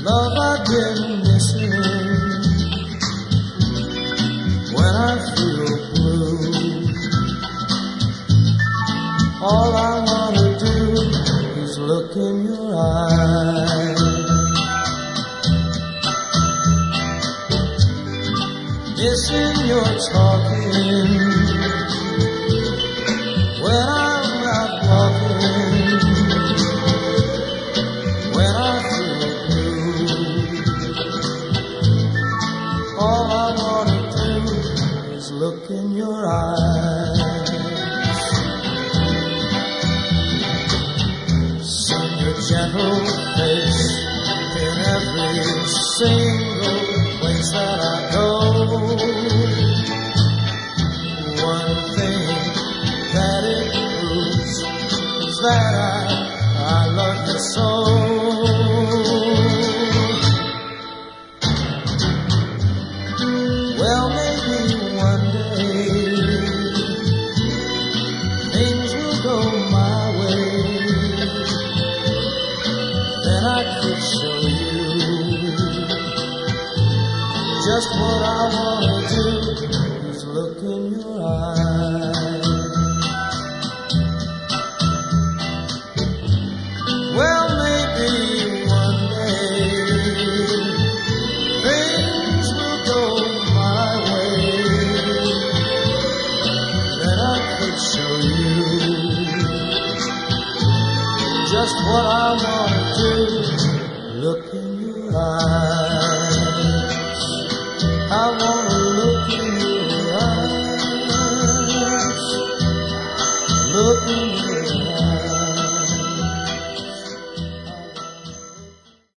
Love, I've been missing when I feel blue. All I wanna do is look in your eyes. Missing your talking when I'm out walking, when I feel blue. All I wanna do is look in your eyes. See your gentle face in every single place that I go. One thing that it proves is that I love you so. Well, maybe one day things will go my way, then I could show you just what I wanna do is look in your eyes.